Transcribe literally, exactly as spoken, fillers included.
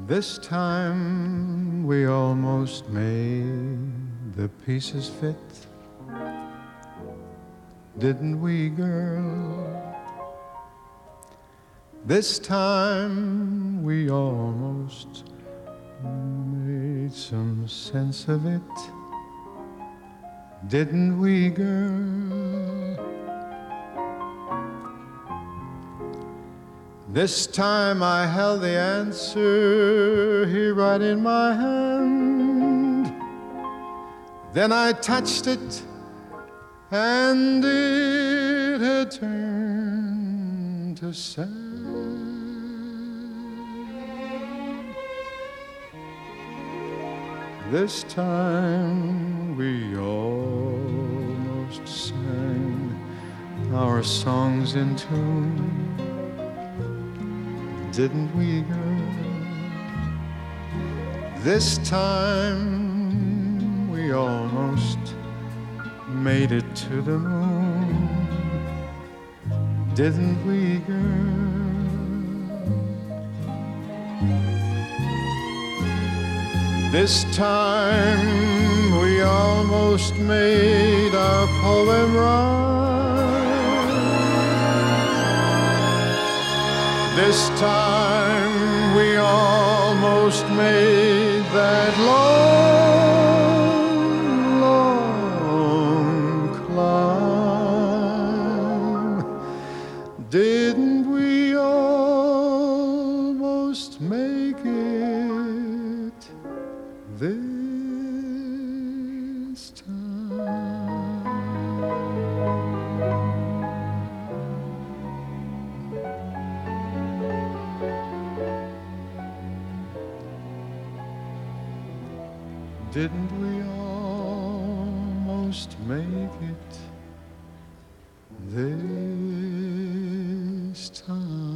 This time we almost made the pieces fit, didn't we, girl? This time we almost made some sense of it, didn't we, girl? This time I held the answer here right in my hand. Then I touched it and it had turned to sand. This time we almost sang our songs in tune, didn't we, girl? This time we almost made it to the moon, didn't we, girl? This time we almost made our poem rhyme. This time we almost made that long, long climb. Didn't we almost make it this time? Didn't we almost make it this time?